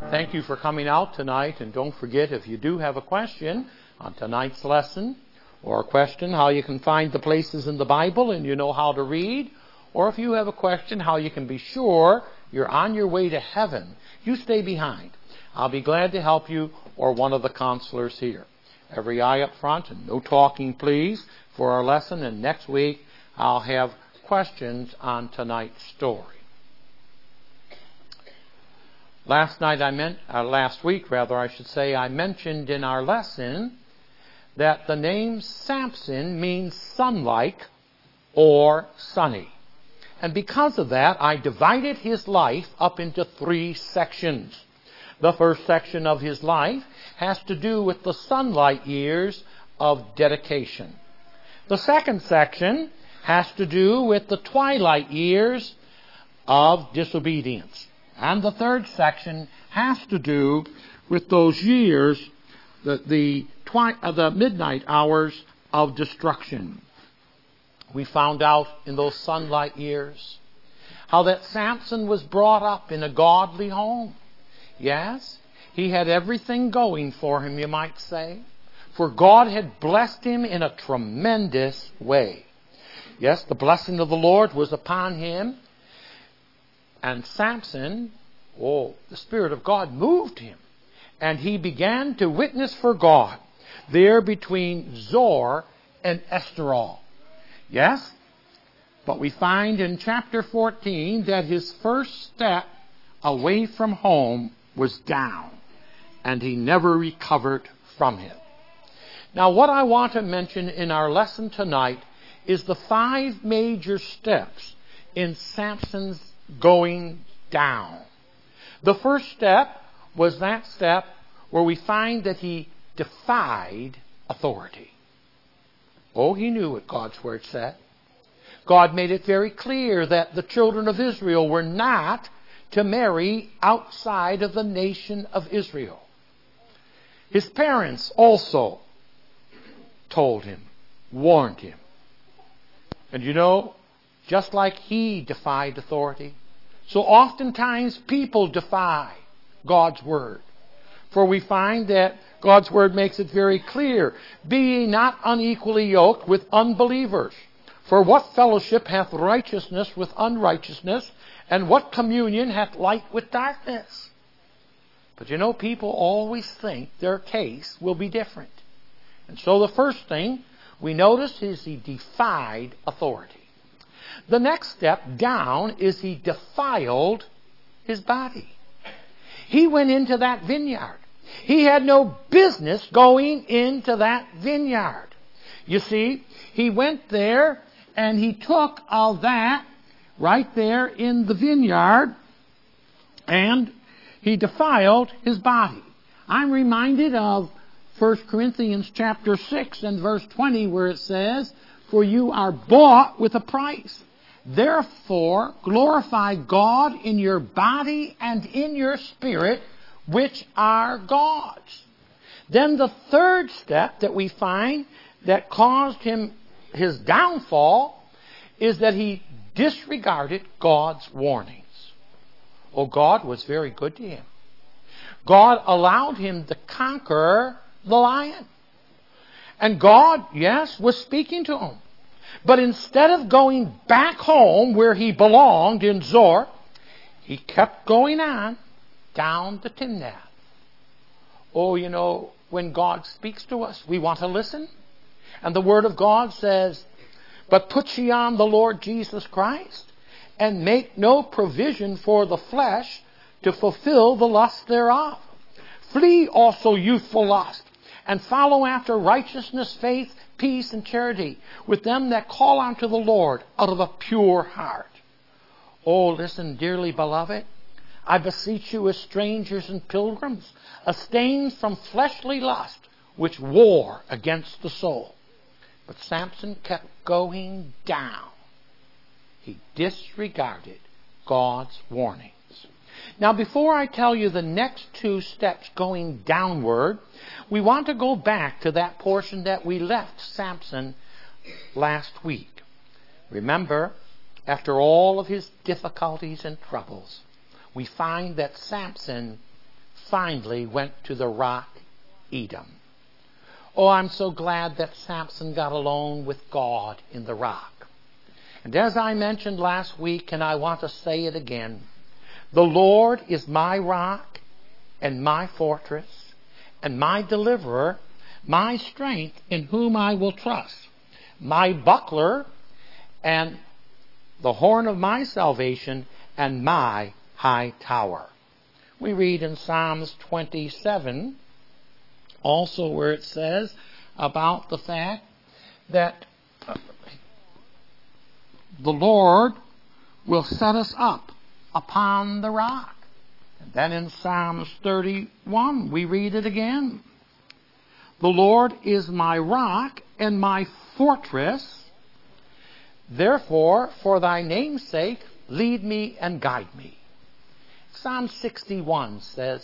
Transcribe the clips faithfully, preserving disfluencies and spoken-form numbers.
Thank you for coming out tonight, and don't forget, if you do have a question on tonight's lesson, or a question how you can find the places in the Bible and you know how to read, or if you have a question how you can be sure you're on your way to heaven, you stay behind. I'll be glad to help you, or one of the counselors here. Every eye up front, and no talking please for our lesson, and next week I'll have questions on tonight's story. Last night I meant, uh, last week rather I should say, I mentioned in our lesson that the name Samson means sun-like or sunny. And because of that, I divided his life up into three sections. The first section of his life has to do with the sunlight years of dedication. The second section has to do with the twilight years of disobedience. And the third section has to do with those years, the, the, twi- uh, the midnight hours of destruction. We found out in those sunlight years how that Samson was brought up in a godly home. Yes, he had everything going for him, you might say. For God had blessed him in a tremendous way. Yes, the blessing of the Lord was upon him. And Samson, oh, the Spirit of God moved him. And he began to witness for God there between Zor and Eshtaol. Yes? But we find in chapter fourteen that his first step away from home was down. And he never recovered from it. Now what I want to mention in our lesson tonight is the five major steps in Samson's going down. The first step was that step where we find that he defied authority. Oh, he knew what God's Word said. God made it very clear that the children of Israel were not to marry outside of the nation of Israel. His parents also told him, warned him. And you know, just like he defied authority, so oftentimes people defy God's Word. For we find that God's Word makes it very clear, be ye not unequally yoked with unbelievers. For what fellowship hath righteousness with unrighteousness, and what communion hath light with darkness? But you know, people always think their case will be different. And so the first thing we notice is he defied authority. The next step down is he defiled his body. He went into that vineyard. He had no business going into that vineyard. You see, he went there and he took all that right there in the vineyard and he defiled his body. I'm reminded of First Corinthians chapter six and verse twenty where it says, for you are bought with a price. Therefore, glorify God in your body and in your spirit, which are God's. Then the third step that we find that caused him his downfall is that he disregarded God's warnings. Oh, God was very good to him. God allowed him to conquer the lion. And God, yes, was speaking to him. But instead of going back home where he belonged in Zor, he kept going on down to Timnath. Oh, you know, when God speaks to us, we want to listen. And the Word of God says, but put ye on the Lord Jesus Christ, and make no provision for the flesh to fulfill the lust thereof. Flee also youthful lust, and follow after righteousness, faith, peace, and charity, with them that call unto the Lord out of a pure heart. Oh, listen, dearly beloved, I beseech you as strangers and pilgrims, abstain from fleshly lust, which war against the soul. But Samson kept going down. He disregarded God's warnings. Now, before I tell you the next two steps going downward, we want to go back to that portion that we left Samson last week. Remember, after all of his difficulties and troubles, we find that Samson finally went to the rock Edom. Oh, I'm so glad that Samson got alone with God in the rock. And as I mentioned last week, and I want to say it again, the Lord is my rock and my fortress and my deliverer, my strength in whom I will trust, my buckler and the horn of my salvation and my high tower. We read in Psalms twenty-seven, also where it says about the fact that the Lord will set us up upon the rock. And then in Psalms thirty-one, we read it again. The Lord is my rock and my fortress. Therefore, for thy name's sake, lead me and guide me. Psalm sixty-one says,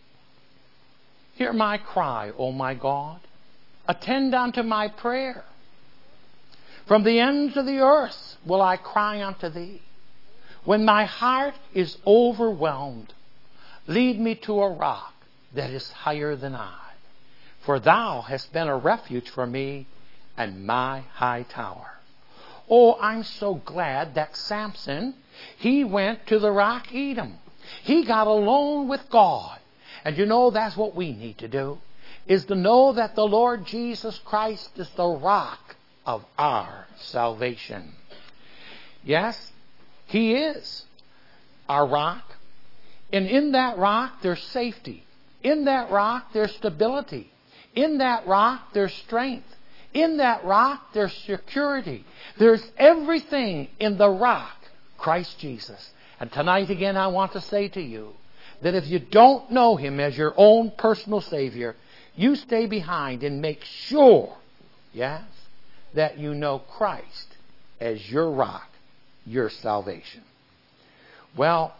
hear my cry, O my God. Attend unto my prayer. From the ends of the earth will I cry unto thee. When my heart is overwhelmed, lead me to a rock that is higher than I. For thou hast been a refuge for me and my high tower. Oh, I'm so glad that Samson, he went to the rock Edom. He got alone with God. And you know, that's what we need to do, is to know that the Lord Jesus Christ is the rock of our salvation. Yes, He is our rock. And in that rock, there's safety. In that rock, there's stability. In that rock, there's strength. In that rock, there's security. There's everything in the rock, Christ Jesus. And tonight again, I want to say to you that if you don't know Him as your own personal Savior, you stay behind and make sure, yes, that you know Christ as your rock, your salvation. Well,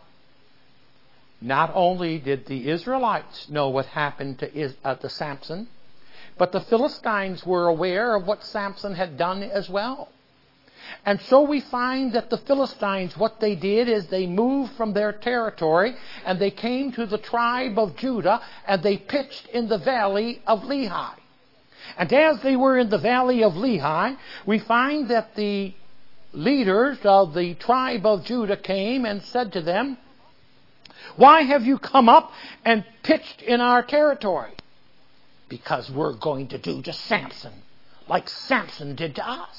not only did the Israelites know what happened to, Is- uh, to Samson, but the Philistines were aware of what Samson had done as well. And so we find that the Philistines, what they did is they moved from their territory and they came to the tribe of Judah and they pitched in the valley of Lehi. And as they were in the valley of Lehi, we find that the leaders of the tribe of Judah came and said to them, why have you come up and pitched in our territory? Because we're going to do to Samson like Samson did to us.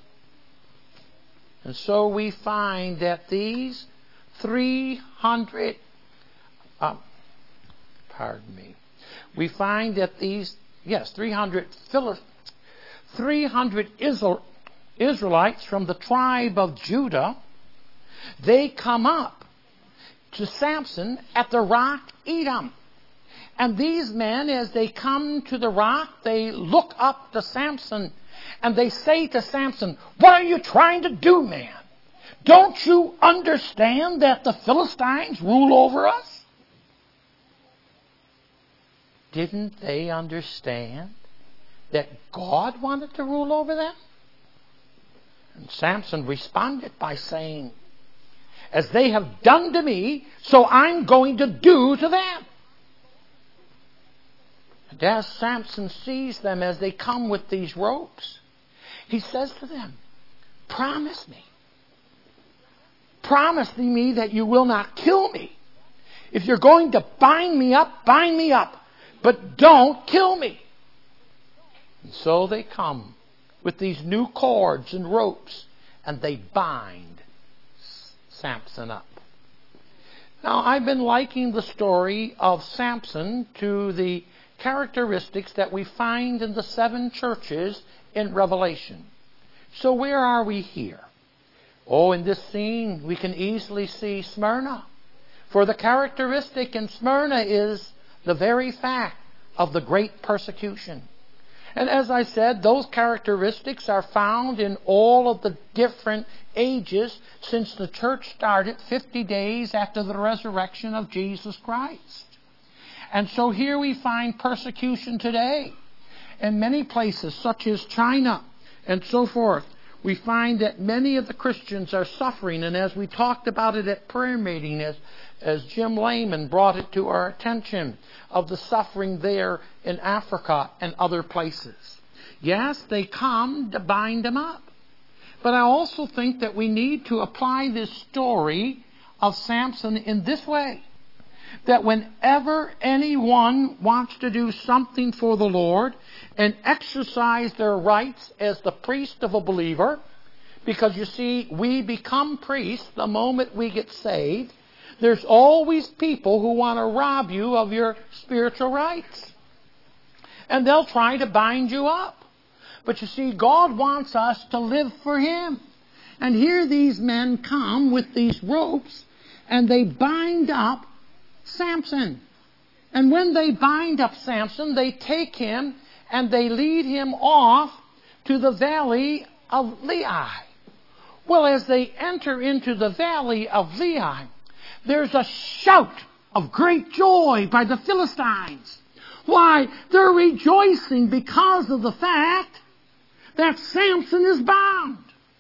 And so we find that these three hundred, uh, pardon me, we find that these, yes, three hundred, three hundred Israelites from the tribe of Judah, they come up to Samson at the rock Edom. And these men, as they come to the rock, they look up to Samson and they say to Samson, what are you trying to do, man? Don't you understand that the Philistines rule over us? Didn't they understand that God wanted to rule over them? And Samson responded by saying, as they have done to me, so I'm going to do to them. And as Samson sees them as they come with these ropes, he says to them, promise me. Promise me that you will not kill me. If you're going to bind me up, bind me up. But don't kill me. And so they come with these new cords and ropes, and they bind Samson up. Now, I've been liking the story of Samson to the characteristics that we find in the seven churches in Revelation. So where are we here? Oh, in this scene, we can easily see Smyrna. For the characteristic in Smyrna is the very fact of the great persecution. And as I said, those characteristics are found in all of the different ages since the church started fifty days after the resurrection of Jesus Christ. And so here we find persecution today in many places, such as China and so forth, we find that many of the Christians are suffering, and as we talked about it at prayer meeting, as, as Jim Lehman brought it to our attention, of the suffering there in Africa and other places. Yes, they come to bind them up. But I also think that we need to apply this story of Samson in this way. That whenever anyone wants to do something for the Lord and exercise their rights as the priest of a believer, because you see, we become priests the moment we get saved, there's always people who want to rob you of your spiritual rights. And they'll try to bind you up. But you see, God wants us to live for Him. And here these men come with these ropes and they bind up Samson. And when they bind up Samson, they take him and they lead him off to the valley of Lehi. Well, as they enter into the valley of Lehi, there's a shout of great joy by the Philistines. Why? They're rejoicing because of the fact that Samson is bound.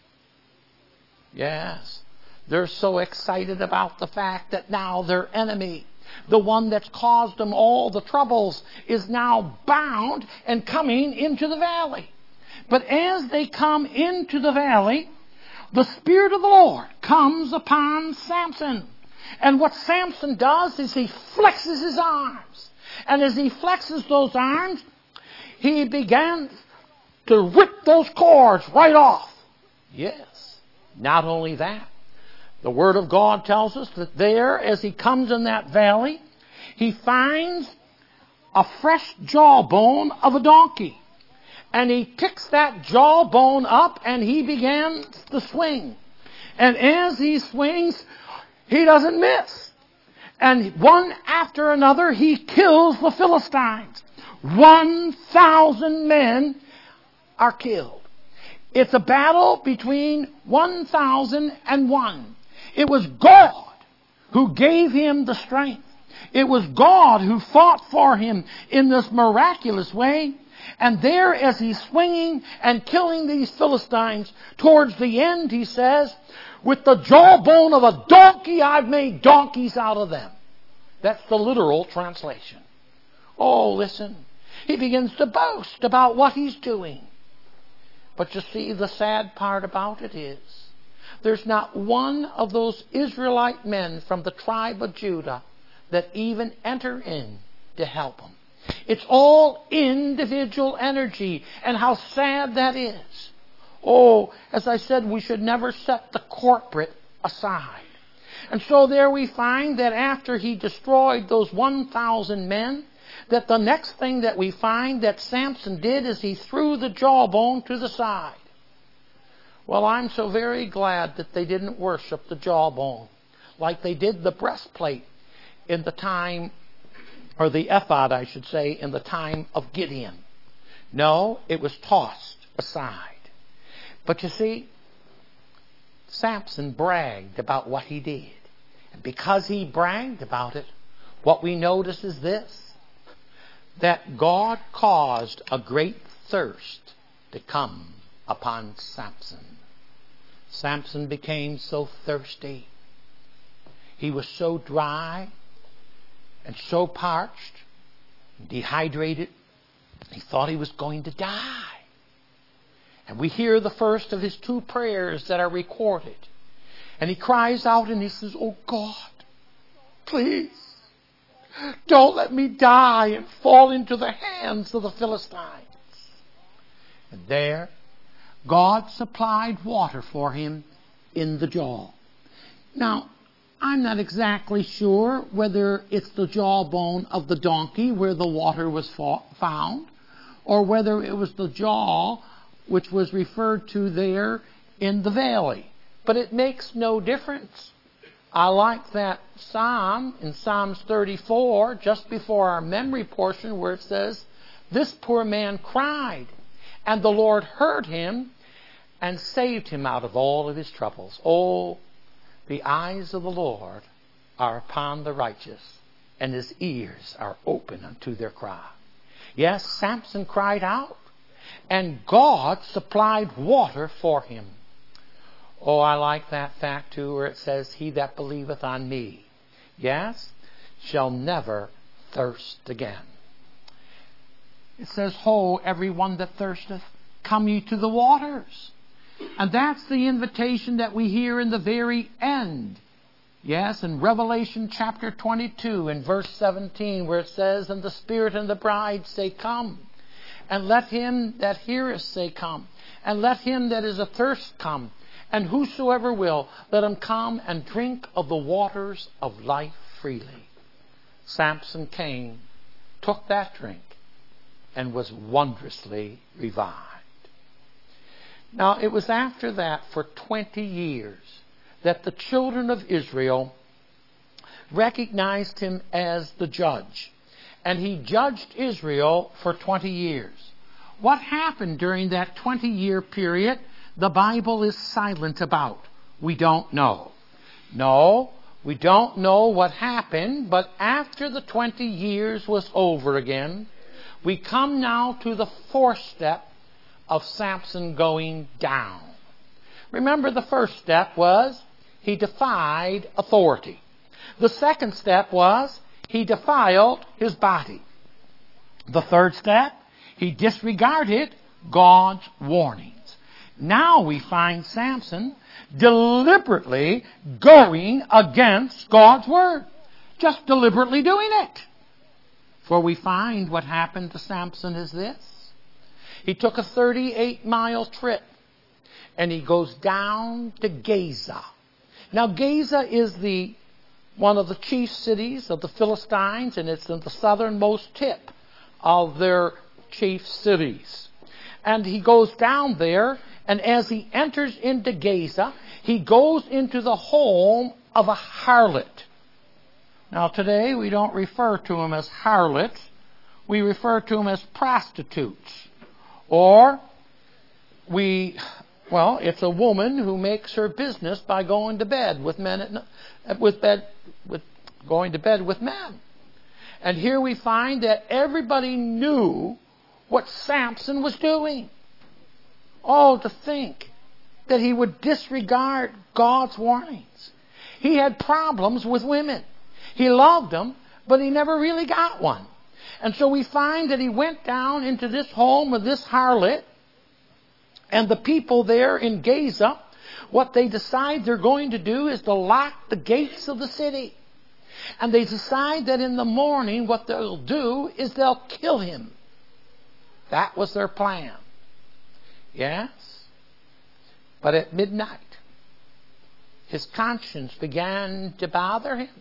Yes, they're so excited about the fact that now their enemy, the one that's caused them all the troubles, is now bound and coming into the valley. But as they come into the valley, the Spirit of the Lord comes upon Samson. And what Samson does is he flexes his arms. And as he flexes those arms, he begins to rip those cords right off. Yes. Not only that, the Word of God tells us that there, as he comes in that valley, he finds a fresh jawbone of a donkey. And he picks that jawbone up and he begins to swing. And as he swings, he doesn't miss. And one after another, he kills the Philistines. One thousand men are killed. It's a battle between one thousand and one. It was God who gave him the strength. It was God who fought for him in this miraculous way. And there, as he's swinging and killing these Philistines, towards the end, he says, with the jawbone of a donkey, I've made donkeys out of them. That's the literal translation. Oh, listen. He begins to boast about what he's doing. But you see, the sad part about it is, there's not one of those Israelite men from the tribe of Judah that even enter in to help him. It's all individual energy, and how sad that is. Oh, as I said, we should never set the corporate aside. And so there we find that after he destroyed those one thousand men, that the next thing that we find that Samson did is he threw the jawbone to the side. Well, I'm so very glad that they didn't worship the jawbone like they did the breastplate in the time, or the ephod, I should say, in the time of Gideon. No, it was tossed aside. But you see, Samson bragged about what he did. And because he bragged about it, what we notice is this, that God caused a great thirst to come upon Samson. Samson became so thirsty. He was so dry and so parched, dehydrated, he thought he was going to die. And we hear the first of his two prayers that are recorded. And he cries out and he says, "Oh God, please, don't let me die and fall into the hands of the Philistines." And there, God supplied water for him in the jaw. Now, I'm not exactly sure whether it's the jawbone of the donkey where the water was found, or whether it was the jaw which was referred to there in the valley. But it makes no difference. I like that psalm in Psalms thirty-four, just before our memory portion, where it says, "This poor man cried, and the Lord heard him and saved him out of all of his troubles." Oh, the eyes of the Lord are upon the righteous, and his ears are open unto their cry. Yes, Samson cried out, and God supplied water for him. Oh, I like that fact too, where it says, he that believeth on me, yes, shall never thirst again. It says, ho, every one that thirsteth, come ye to the waters. And that's the invitation that we hear in the very end. Yes, in Revelation chapter twenty-two, in verse seventeen, where it says, and the Spirit and the bride say, come. And let him that heareth say, come. And let him that is athirst come. And whosoever will, let him come and drink of the waters of life freely. Samson came, took that drink, and was wondrously revived. Now, it was after that, for twenty years, that the children of Israel recognized him as the judge. And he judged Israel for twenty years. What happened during that twenty-year period, the Bible is silent about. We don't know. No, we don't know what happened, but after the twenty years was over again, we come now to the fourth step of Samson going down. Remember, the first step was he defied authority. The second step was he defiled his body. The third step, he disregarded God's warnings. Now we find Samson deliberately going against God's word. Just deliberately doing it. For we find what happened to Samson is this. He took a thirty-eight mile trip and he goes down to Gaza. Now Gaza is the one of the chief cities of the Philistines, and it's in the southernmost tip of their chief cities. And he goes down there, and as he enters into Gaza, he goes into the home of a harlot. Now today we don't refer to them as harlots, we refer to them as prostitutes. Or we, well, it's a woman who makes her business by going to bed with men, at, with bed, with going to bed with men. And here we find that everybody knew what Samson was doing. Oh, to think that he would disregard God's warnings. He had problems with women. He loved them, but he never really got one. And so we find that he went down into this home of this harlot, and the people there in Gaza, what they decide they're going to do is to lock the gates of the city. And they decide that in the morning what they'll do is they'll kill him. That was their plan. Yes? But at midnight, his conscience began to bother him.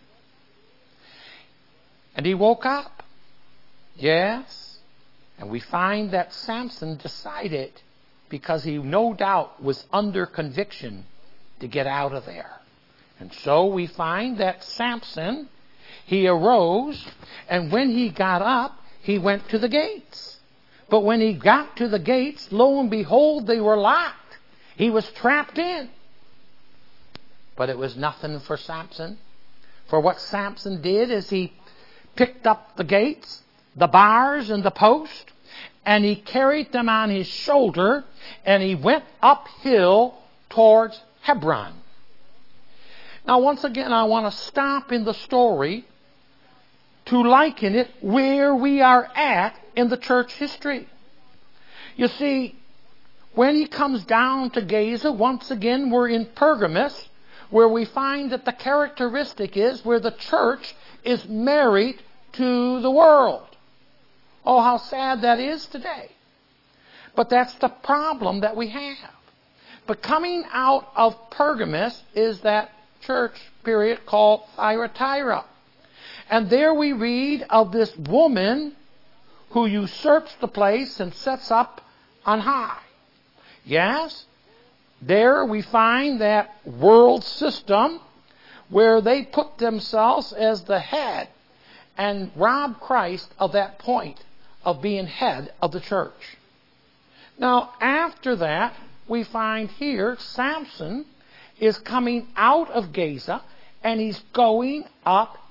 And he woke up. Yes? And we find that Samson decided, because he no doubt was under conviction, to get out of there. And so we find that Samson, he arose, and when he got up, he went to the gates. But when he got to the gates, lo and behold, they were locked. He was trapped in. But it was nothing for Samson. For what Samson did is he picked up the gates, the bars and the post, and he carried them on his shoulder, and he went uphill towards Hebron. Now, once again, I want to stop in the story to liken it where we are at in the church history. You see, when he comes down to Gaza, once again we're in Pergamus, where we find that the characteristic is where the church is married to the world. Oh, how sad that is today. But that's the problem that we have. But coming out of Pergamus is that church period called Thyatira. And there we read of this woman who usurps the place and sets up on high. Yes, there we find that world system where they put themselves as the head and rob Christ of that point of being head of the church. Now, after that, we find here Samson is coming out of Gaza and he's going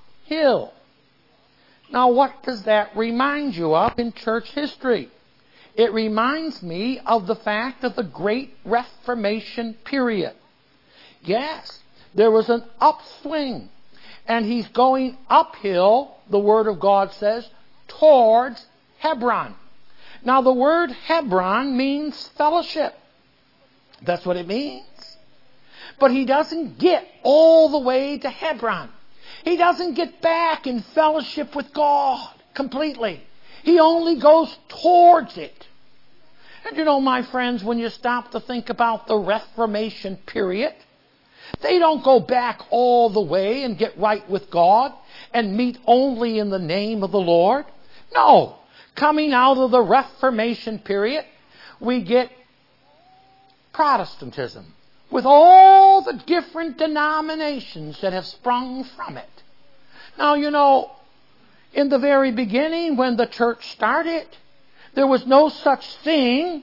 uphill. Now, what does that remind you of in church history? It reminds me of the fact of the Great Reformation period. Yes, there was an upswing, and he's going uphill, the Word of God says, towards Hebron. Now, the word Hebron means fellowship. That's what it means. But he doesn't get all the way to Hebron. He doesn't get back in fellowship with God completely. He only goes towards it. And you know, my friends, when you stop to think about the Reformation period, they don't go back all the way and get right with God and meet only in the name of the Lord. No. Coming out of the Reformation period, we get Protestantism with all the different denominations that have sprung from it. Now, you know, in the very beginning, when the church started, there was no such thing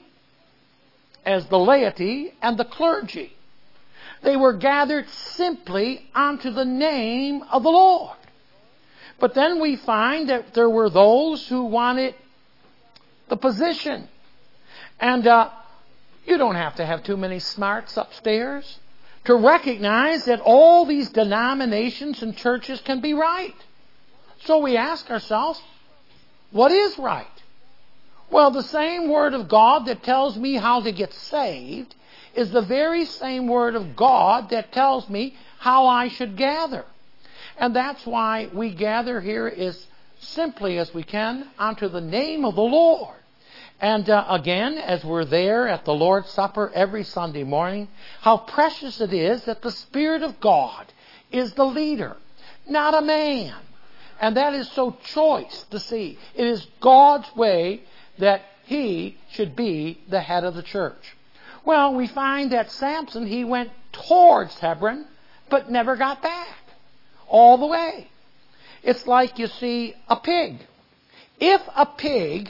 as the laity and the clergy. They were gathered simply onto the name of the Lord. But then we find that there were those who wanted the position. And uh, you don't have to have too many smarts upstairs to recognize that all these denominations and churches can be right. So we ask ourselves, what is right? Well, the same Word of God that tells me how to get saved is the very same Word of God that tells me how I should gather. And that's why we gather here as simply as we can unto the name of the Lord. And uh, again, as we're there at the Lord's Supper every Sunday morning, how precious it is that the Spirit of God is the leader, not a man. And that is so choice to see. It is God's way that He should be the head of the church. Well, we find that Samson, he went towards Hebron, but never got back all the way. It's like, you see, a pig. If a pig,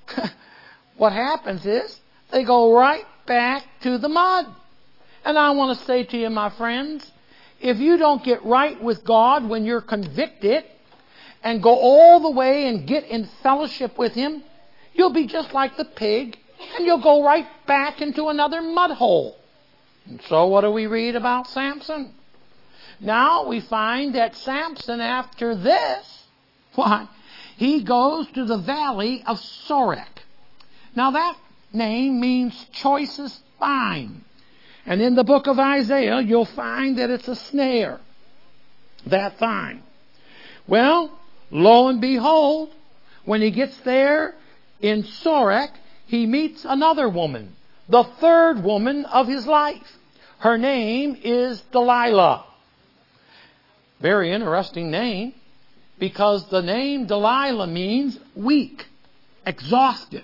what happens is they go right back to the mud. And I want to say to you, my friends, if you don't get right with God when you're convicted and go all the way and get in fellowship with Him, you'll be just like the pig, and you'll go right back into another mud hole. And so what do we read about Samson? Now we find that Samson, after this, why, he goes to the valley of Sorek. Now that name means choicest vine. And in the book of Isaiah, you'll find that it's a snare, that vine. Well, lo and behold, when he gets there in Sorek, he meets another woman, the third woman of his life. Her name is Delilah. Very interesting name, because the name Delilah means weak, exhausted,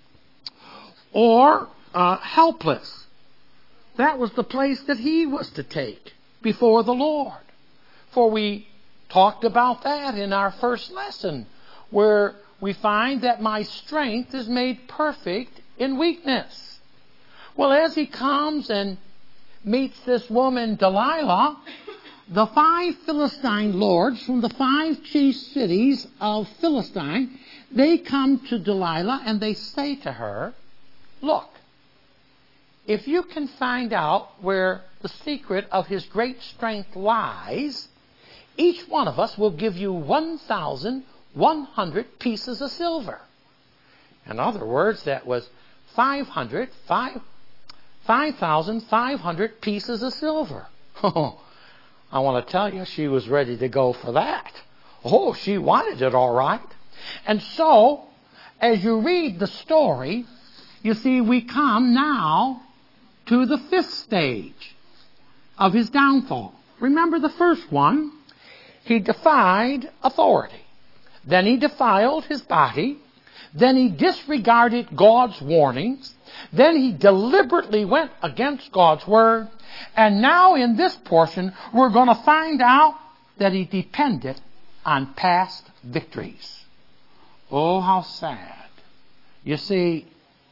or uh, helpless. That was the place that he was to take before the Lord. For we talked about that in our first lesson, where we find that my strength is made perfect in weakness. Well, as he comes and meets this woman, Delilah, the five Philistine lords from the five chief cities of Philistine, they come to Delilah and they say to her, look, if you can find out where the secret of his great strength lies, each one of us will give you one thousand one hundred pieces of silver. In other words, that was five hundred, five thousand five hundred pieces of silver. Oh, I want to tell you, she was ready to go for that. Oh, she wanted it all right. And so, as you read the story, you see we come now to the fifth stage of his downfall. Remember the first one? He defied authority. Then he defiled his body. Then he disregarded God's warnings. Then he deliberately went against God's word. And now in this portion, we're going to find out that he depended on past victories. Oh, how sad. You see,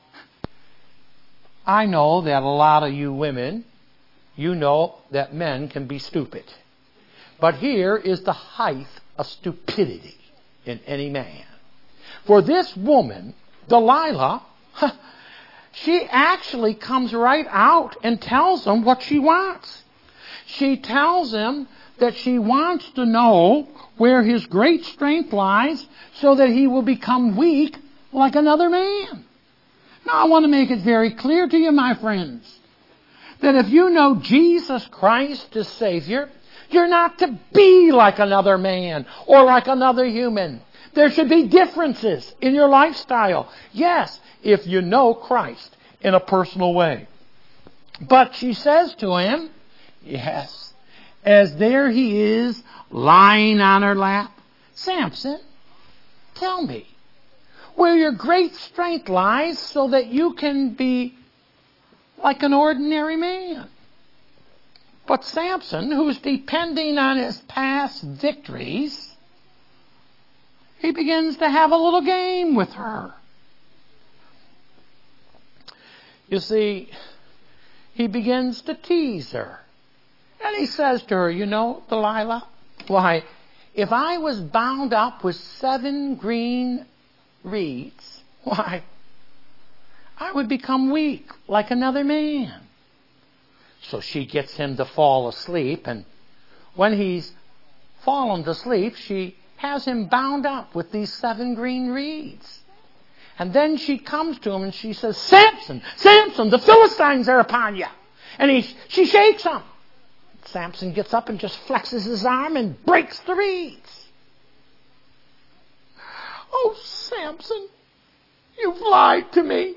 I know that a lot of you women, you know that men can be stupid. But here is the height of stupidity in any man. For this woman, Delilah, She actually comes right out and tells him what she wants. She tells him that she wants to know where his great strength lies so that he will become weak like another man. Now, I want to make it very clear to you, my friends, that if you know Jesus Christ as Savior, you're not to be like another man or like another human. There should be differences in your lifestyle. Yes, if you know Christ in a personal way. But she says to him, yes, as there he is lying on her lap, Samson, tell me where your great strength lies so that you can be like an ordinary man. But Samson, who's depending on his past victories, he begins to have a little game with her. You see, he begins to tease her. And he says to her, you know, Delilah, why, if I was bound up with seven green reeds, why, I would become weak like another man. So she gets him to fall asleep, and when he's fallen to sleep, she has him bound up with these seven green reeds. And then she comes to him and she says, Samson, Samson, the Philistines are upon you. And he, she shakes him. Samson gets up and just flexes his arm and breaks the reeds. Oh, Samson, you've lied to me.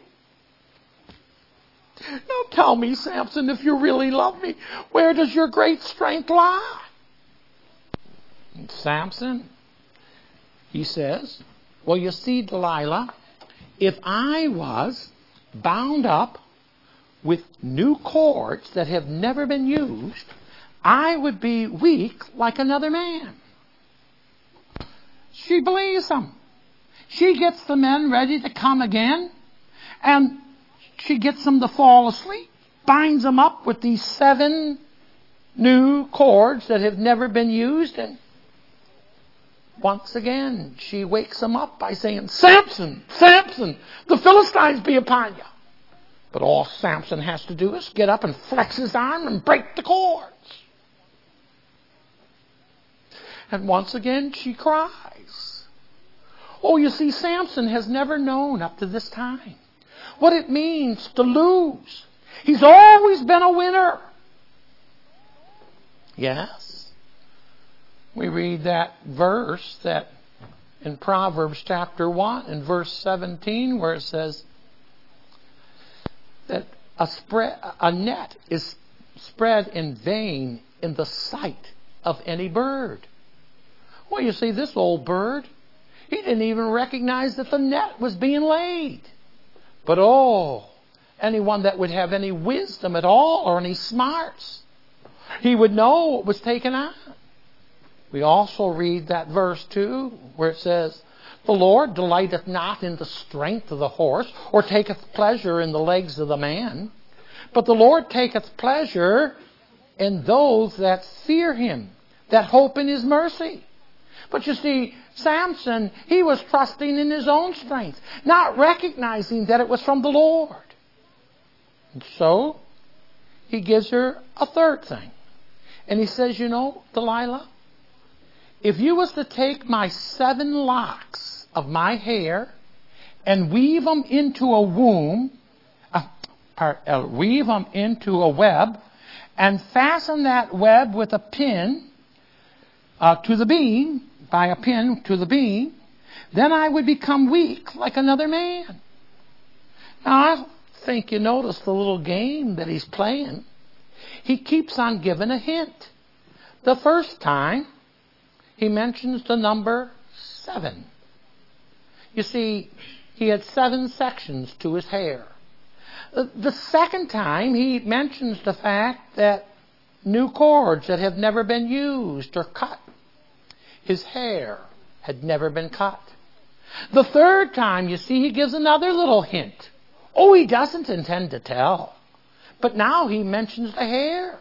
Now tell me, Samson, if you really love me, where does your great strength lie? And Samson, he says, well, you see, Delilah, if I was bound up with new cords that have never been used, I would be weak like another man. She believes him. She gets the men ready to come again, and she gets them to fall asleep, binds them up with these seven new cords that have never been used, and once again, she wakes them up by saying, Samson, Samson, the Philistines be upon you. But all Samson has to do is get up and flex his arm and break the cords. And once again, she cries. Oh, you see, Samson has never known up to this time what it means to lose. He's always been a winner. Yes. We read that verse that in Proverbs chapter one and verse seventeen where it says that a, spread, a net is spread in vain in the sight of any bird. Well, you see, this old bird, he didn't even recognize that the net was being laid. But oh, anyone that would have any wisdom at all or any smarts, he would know what was taken on. We also read that verse too, where it says, the Lord delighteth not in the strength of the horse, or taketh pleasure in the legs of the man, but the Lord taketh pleasure in those that fear him, that hope in his mercy. But you see, Samson, he was trusting in his own strength, not recognizing that it was from the Lord. And so, he gives her a third thing. And he says, you know, Delilah, if you was to take my seven locks of my hair and weave them into a womb, uh, part, uh, weave them into a web, and fasten that web with a pin uh, to the beam, by a pin to the beam, then I would become weak like another man. Now, I think you notice the little game that he's playing. He keeps on giving a hint. The first time, he mentions the number seven. You see, he had seven sections to his hair. The second time, he mentions the fact that new cords that have never been used or cut. His hair had never been cut. The third time, you see, he gives another little hint. Oh, he doesn't intend to tell. But now he mentions the hair.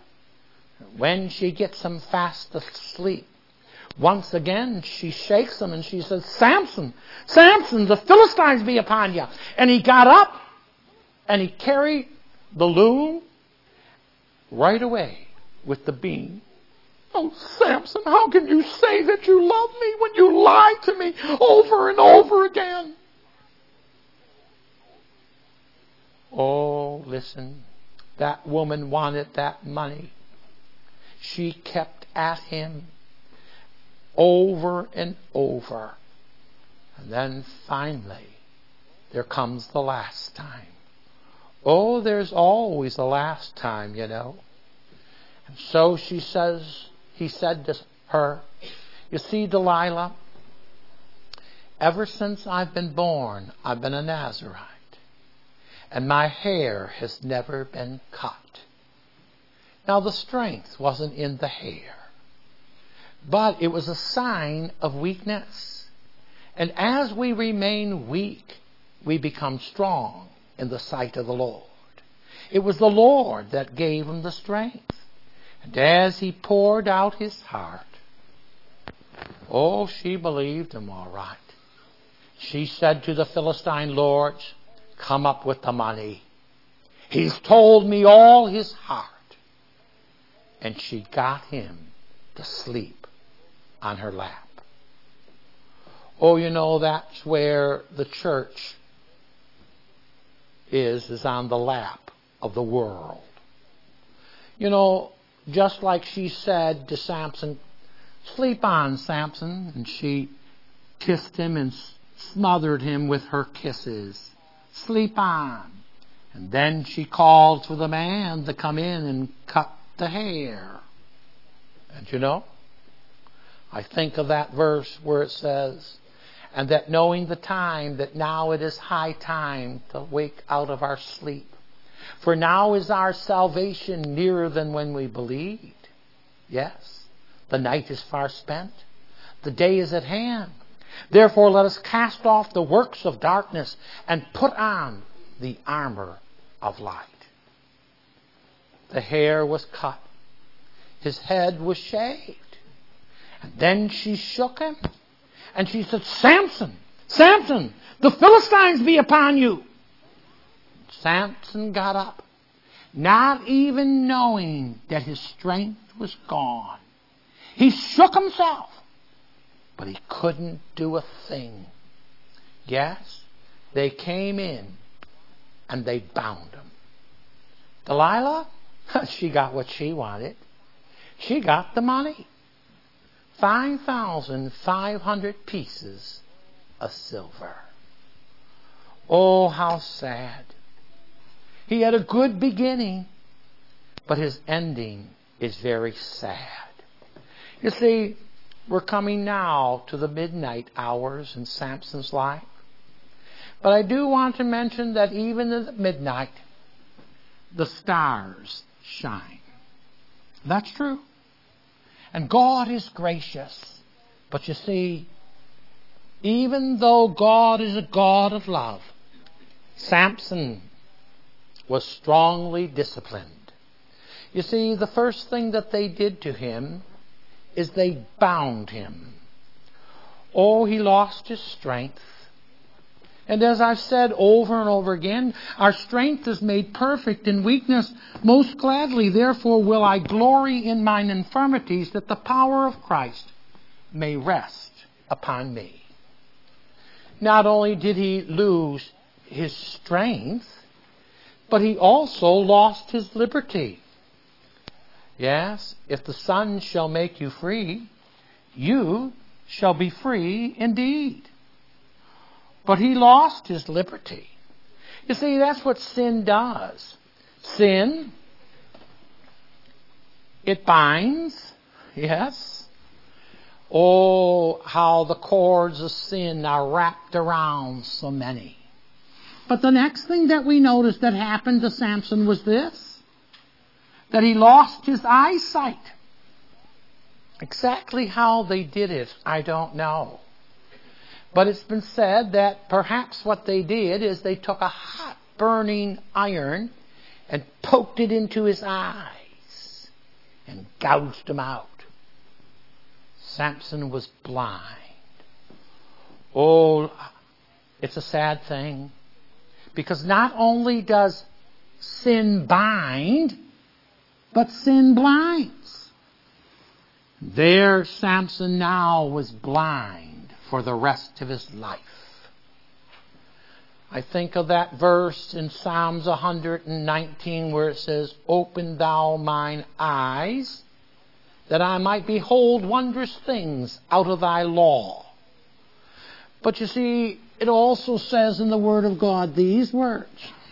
When she gets him fast asleep, once again she shakes him and she says, Samson, Samson, the Philistines be upon you. And he got up And he carried the loom right away with the beam. Oh, Samson, how can you say that you love me when you lie to me over and over again? Oh, listen. That woman wanted that money. She kept at him over and over. And then finally, there comes the last time. Oh, there's always a last time, you know. And so she says, he said to her, you see, Delilah, ever since I've been born, I've been a Nazarite. And my hair has never been cut. Now, the strength wasn't in the hair, but it was a sign of weakness. And as we remain weak, we become strong in the sight of the Lord. It was the Lord that gave him the strength. And as he poured out his heart, oh, she believed him all right. She said to the Philistine lords, come up with the money. He's told me all his heart. And she got him to sleep on her lap. Oh, you know, that's where the church is, is on the lap of the world. You know, just like she said to Samson, sleep on, Samson. And she kissed him and smothered him with her kisses. Sleep on. And then she called for the man to come in and cut the hair. And you know, I think of that verse where it says, and that knowing the time, that now it is high time to wake out of our sleep. For now is our salvation nearer than when we believed. Yes, the night is far spent. The day is at hand. Therefore let us cast off the works of darkness and put on the armor of light. The hair was cut. His head was shaved. And then she shook him. And she said, Samson, Samson, the Philistines be upon you. Samson got up, not even knowing that his strength was gone. He shook himself, but he couldn't do a thing. Yes, they came in and they bound him. Delilah, she got what she wanted. She got the money. five thousand five hundred pieces of silver. Oh, how sad. He had a good beginning, but his ending is very sad. You see, we're coming now to the midnight hours in Samson's life. But I do want to mention that even at midnight, the stars shine. That's true. And God is gracious. But you see, even though God is a God of love, Samson was strongly disciplined. You see, the first thing that they did to him is they bound him. Oh, he lost his strength. And as I've said over and over again, our strength is made perfect in weakness. Most gladly, therefore, will I glory in mine infirmities, that the power of Christ may rest upon me. Not only did he lose his strength, but he also lost his liberty. Yes, if the Son shall make you free, you shall be free indeed. But he lost his liberty. You see, that's what sin does. Sin, it binds, yes. Oh, how the cords of sin are wrapped around so many. But the next thing that we notice that happened to Samson was this, that he lost his eyesight. Exactly how they did it, I don't know. But it's been said that perhaps what they did is they took a hot burning iron and poked it into his eyes and gouged them out. Samson was blind. Oh, it's a sad thing. Because not only does sin bind, but sin blinds. There Samson now was blind for the rest of his life. I think of that verse in Psalms one hundred nineteen where it says, "Open thou mine eyes, that I might behold wondrous things out of thy law." But you see, it also says in the Word of God these words,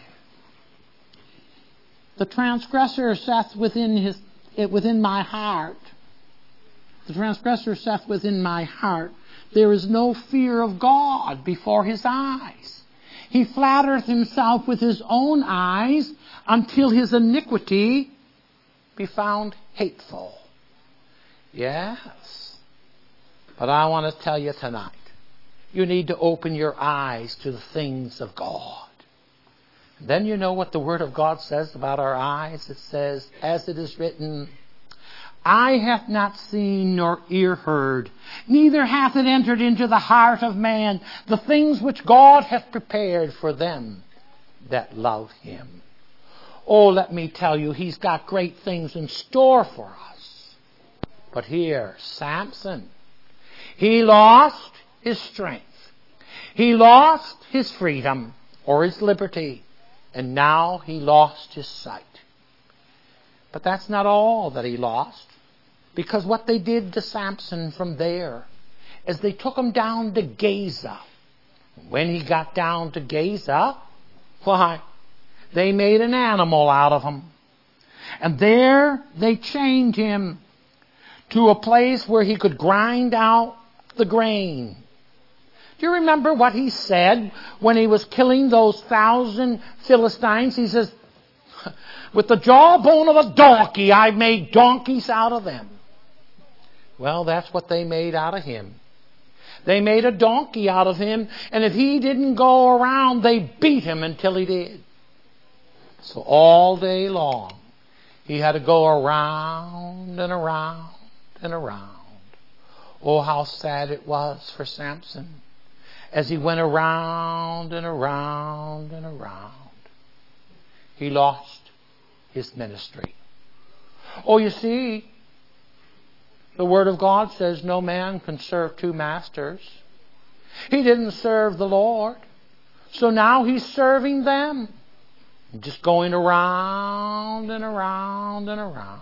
"The transgressor saith within his it within my heart, the transgressor saith within my heart, there is no fear of God before his eyes. He flattereth himself with his own eyes until his iniquity be found hateful." Yes. But I want to tell you tonight, you need to open your eyes to the things of God. Then you know what the Word of God says about our eyes. It says, as it is written, "Eye hath not seen nor ear heard, neither hath it entered into the heart of man the things which God hath prepared for them that love Him." Oh, let me tell you, He's got great things in store for us. But here, Samson, he lost his strength. He lost his freedom or his liberty. And now he lost his sight. But that's not all that he lost. Because what they did to Samson from there is they took him down to Gaza. When he got down to Gaza, why, they made an animal out of him. And there they chained him to a place where he could grind out the grain. Do you remember what he said when he was killing those thousand Philistines? He says, "With the jawbone of a donkey, I made donkeys out of them." Well, that's what they made out of him. They made a donkey out of him, and if he didn't go around, they beat him until he did. So all day long, he had to go around and around and around. Oh, how sad it was for Samson as he went around and around and around. He lost his ministry. Oh, you see, the Word of God says no man can serve two masters. He didn't serve the Lord, so now he's serving them. Just going around and around and around.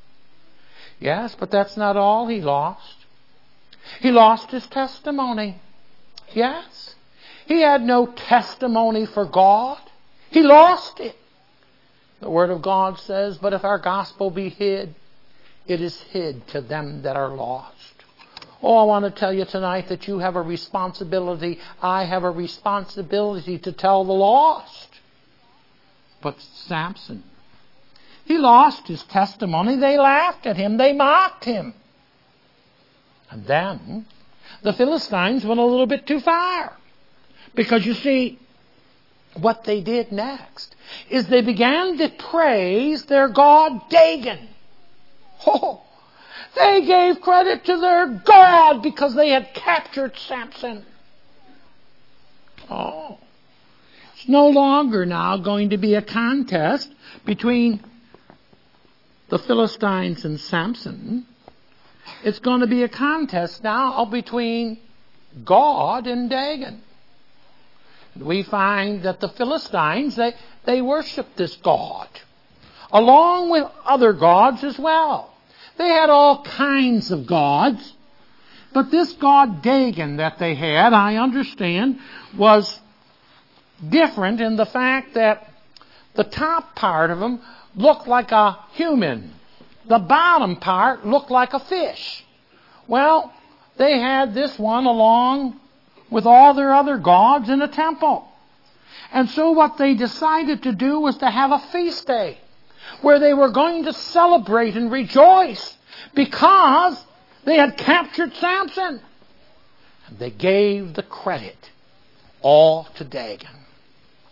Yes, but that's not all he lost. He lost his testimony. Yes. He had no testimony for God. He lost it. The Word of God says, "But if our gospel be hid, it is hid to them that are lost." Oh, I want to tell you tonight that you have a responsibility. I have a responsibility to tell the lost. But Samson, he lost his testimony. They laughed at him. They mocked him. And then the Philistines went a little bit too far. Because you see, what they did next is they began to praise their god Dagon. Oh, they gave credit to their god because they had captured Samson. Oh, it's no longer now going to be a contest between the Philistines and Samson. It's going to be a contest now between God and Dagon. We find that the Philistines, they, they worship this god, along with other gods as well. They had all kinds of gods, but this god Dagon that they had, I understand, was different in the fact that the top part of him looked like a human. The bottom part looked like a fish. Well, they had this one along with all their other gods in a temple. And so what they decided to do was to have a feast day where they were going to celebrate and rejoice because they had captured Samson. And they gave the credit all to Dagon.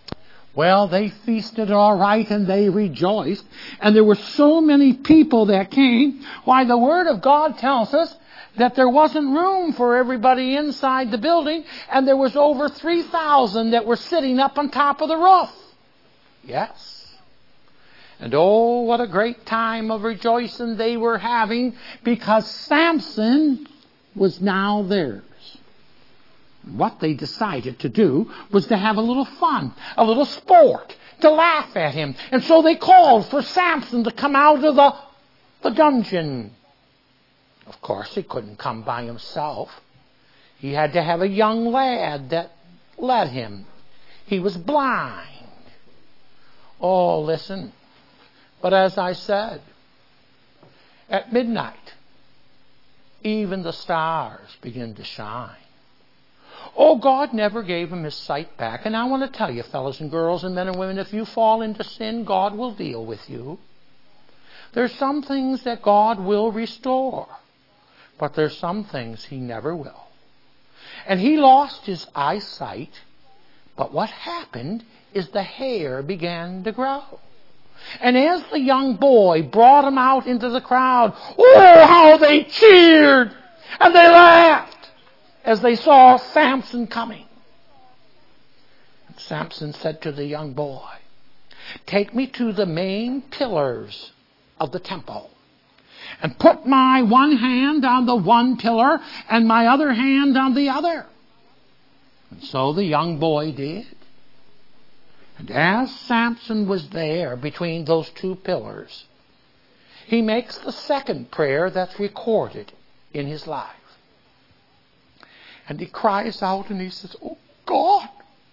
Well, they feasted all right and they rejoiced. And there were so many people that came. Why, the Word of God tells us that there wasn't room for everybody inside the building, and there was over three thousand that were sitting up on top of the roof. Yes. And oh, what a great time of rejoicing they were having, because Samson was now theirs. What they decided to do was to have a little fun, a little sport, to laugh at him. And so they called for Samson to come out of the, the dungeon. Of course, he couldn't come by himself. He had to have a young lad that led him. He was blind. Oh, listen. But as I said, at midnight, even the stars begin to shine. Oh, God never gave him his sight back. And I want to tell you, fellas and girls and men and women, if you fall into sin, God will deal with you. There's some things that God will restore, but there's some things He never will. And he lost his eyesight, but what happened is the hair began to grow. And as the young boy brought him out into the crowd, oh, how they cheered and they laughed as they saw Samson coming. And Samson said to the young boy, take me to the main pillars of the temple and put my one hand on the one pillar and my other hand on the other. And so the young boy did. And as Samson was there between those two pillars, he makes the second prayer that's recorded in his life. And he cries out and he says, oh God,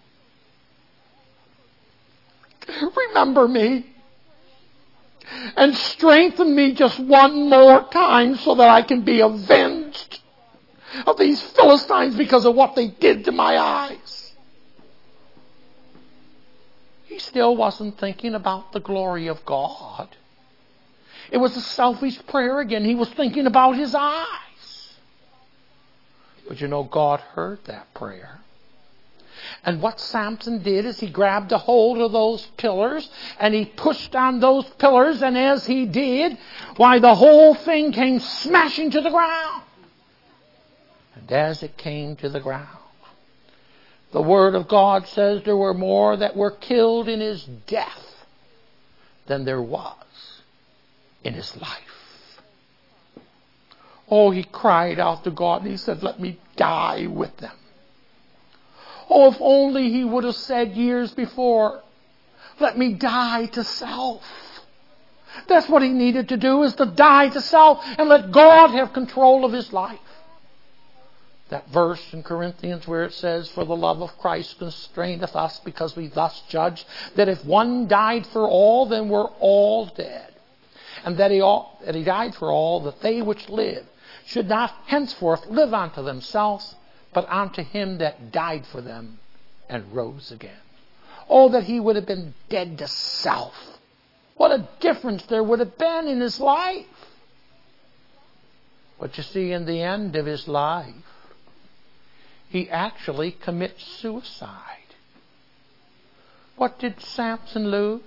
remember me and strengthen me just one more time so that I can be avenged of these Philistines because of what they did to my eyes. He still wasn't thinking about the glory of God. It was a selfish prayer again. He was thinking about his eyes. But you know, God heard that prayer. And what Samson did is he grabbed a hold of those pillars and he pushed on those pillars, and as he did, why, the whole thing came smashing to the ground. And as it came to the ground, the Word of God says there were more that were killed in his death than there was in his life. Oh, he cried out to God and he said, let me die with them. Oh, if only he would have said years before, let me die to self. That's what he needed to do, is to die to self and let God have control of his life. That verse in Corinthians where it says, for the love of Christ constraineth us, because we thus judge that if one died for all, then we're all dead. And that he, all, that he died for all, that they which live should not henceforth live unto themselves, but unto him that died for them and rose again. Oh, that he would have been dead to self. What a difference there would have been in his life. But you see, in the end of his life, he actually commits suicide. What did Samson lose?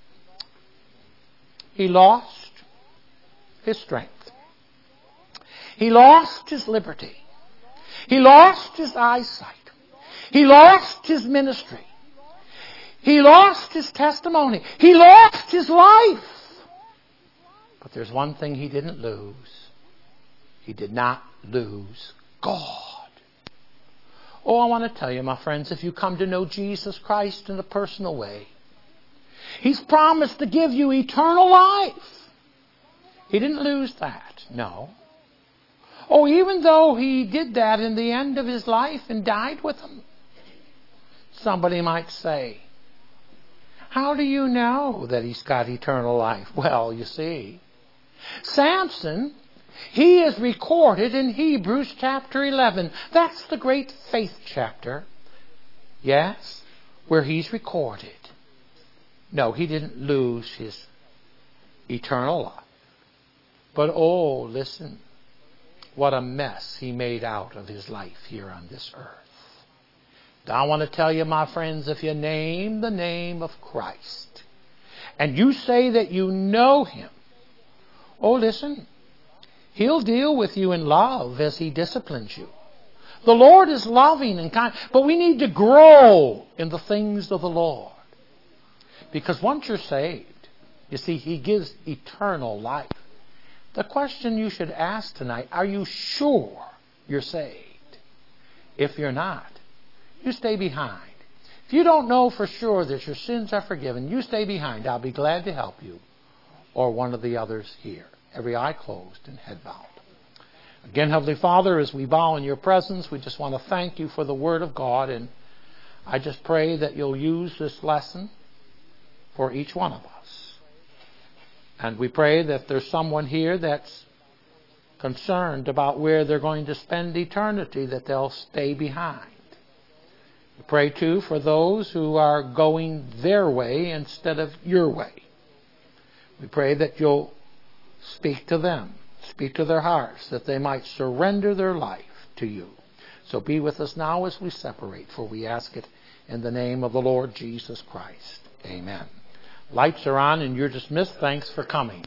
He lost his strength. He lost his liberty. He lost his eyesight. He lost his ministry. He lost his testimony. He lost his life. But there's one thing he didn't lose. He did not lose God. Oh, I want to tell you, my friends, if you come to know Jesus Christ in a personal way, He's promised to give you eternal life. He didn't lose that, no. Oh, even though He did that in the end of His life and died with Him. Somebody might say, how do you know that He's got eternal life? Well, you see, Samson, he is recorded in Hebrews chapter eleven. That's the great faith chapter. Yes, where he's recorded. No, he didn't lose his eternal life. But oh, listen, what a mess he made out of his life here on this earth. I want to tell you, my friends, if you name the name of Christ and you say that you know Him, oh, listen, He'll deal with you in love as He disciplines you. The Lord is loving and kind, but we need to grow in the things of the Lord. Because once you're saved, you see, He gives eternal life. The question you should ask tonight, are you sure you're saved? If you're not, you stay behind. If you don't know for sure that your sins are forgiven, you stay behind. I'll be glad to help you, or one of the others here. Every eye closed and head bowed. Again, Heavenly Father, as we bow in your presence, we just want to thank you for the Word of God, and I just pray that you'll use this lesson for each one of us. And we pray that there's someone here that's concerned about where they're going to spend eternity, that they'll stay behind. We pray, too, for those who are going their way instead of your way. We pray that you'll speak to them, speak to their hearts, that they might surrender their life to you. So be with us now as we separate, for we ask it in the name of the Lord Jesus Christ. Amen. Lights are on and you're dismissed. Thanks for coming.